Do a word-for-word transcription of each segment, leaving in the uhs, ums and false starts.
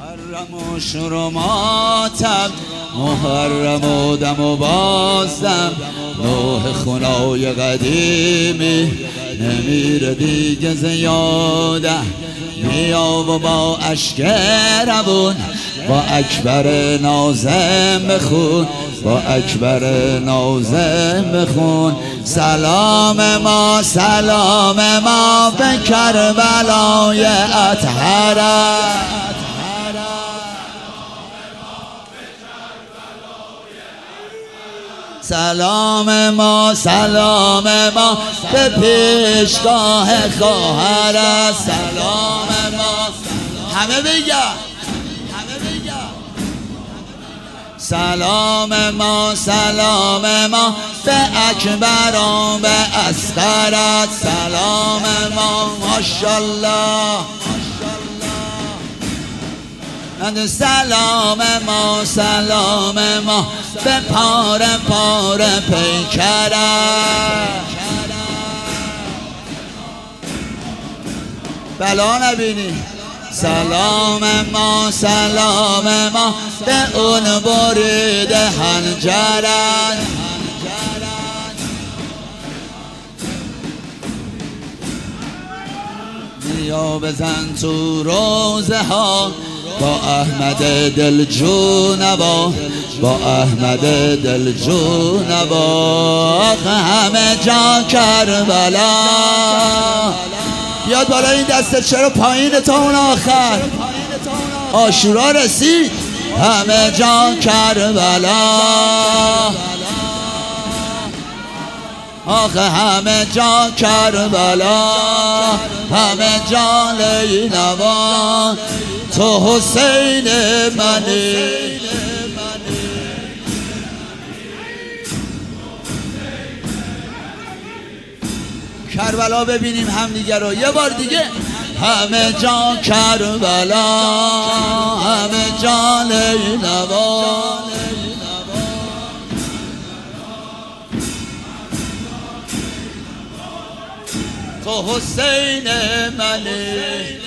محرم و شور و ماتم، محرم و دم و بازدم، نوح خونای قدیمی نمیره دیگه زیاده. بیا و با اشک روون با اکبر نازم بخون، با اکبر نازم بخون. سلام ما سلام ما به کربلای اطهره، سلام ما سلام ما به پیشگاه خواهر. سلام ما همه بگم، سلام ما سلام ما به اکبر به اصغر. سلام ما ماشاءالله، سلام ما سلام ما به پار پار پیکره. بلا نبینی. سلام ما سلام ما به اون برید حنجره. بیا بزن تو روزه ها با احمد دلجونوا، با احمد دلجونوا. همه جا کربلا. بیاد بالا این دسته، چرا پایین تا اون آخر؟ عاشورا رسید. همه جا کربلا، آخه همه جا کربلا، همه جا لینوا. تو حسین منی، کربلا ببینیم همدیگه رو یه بار دیگه. همه جا کربلا، همه جا لینوا. تو حسین منی.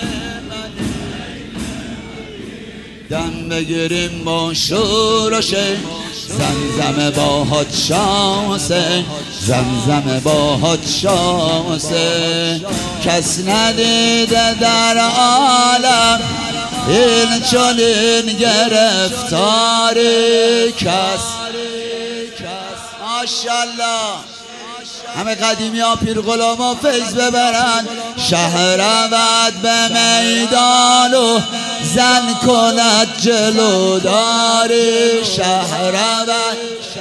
دم بگیریم با شور و شی، زمزم با حادشاه حسین، زمزم با حادشاه حسین. کس ندیده در عالم این چنین گرفتاری. کس ماشاءالله. همه قدیمی ها پیر غلام ها فیض ببرن. شهر رود به میدان و زن کند جلوداری. شهر رود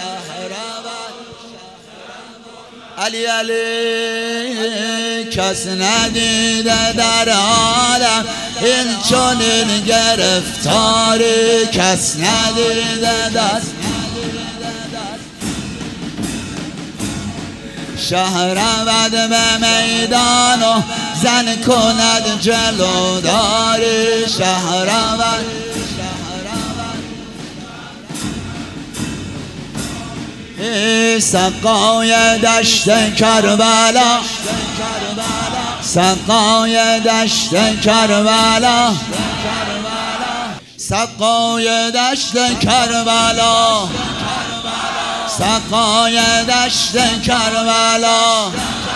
علی علی. کس ندیده در عالم این چنین گرفتاری. کس ندیده در شهر رود به میدان و زن کند جلوداری. شهر رود ای سقای دشت کربلا، سقای دشت کربلا، سقای دشت کربلا، سقای دشت کربلا.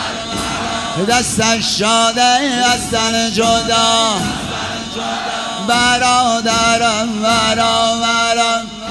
دستش شاده از تن جدا، برادرم برادرم.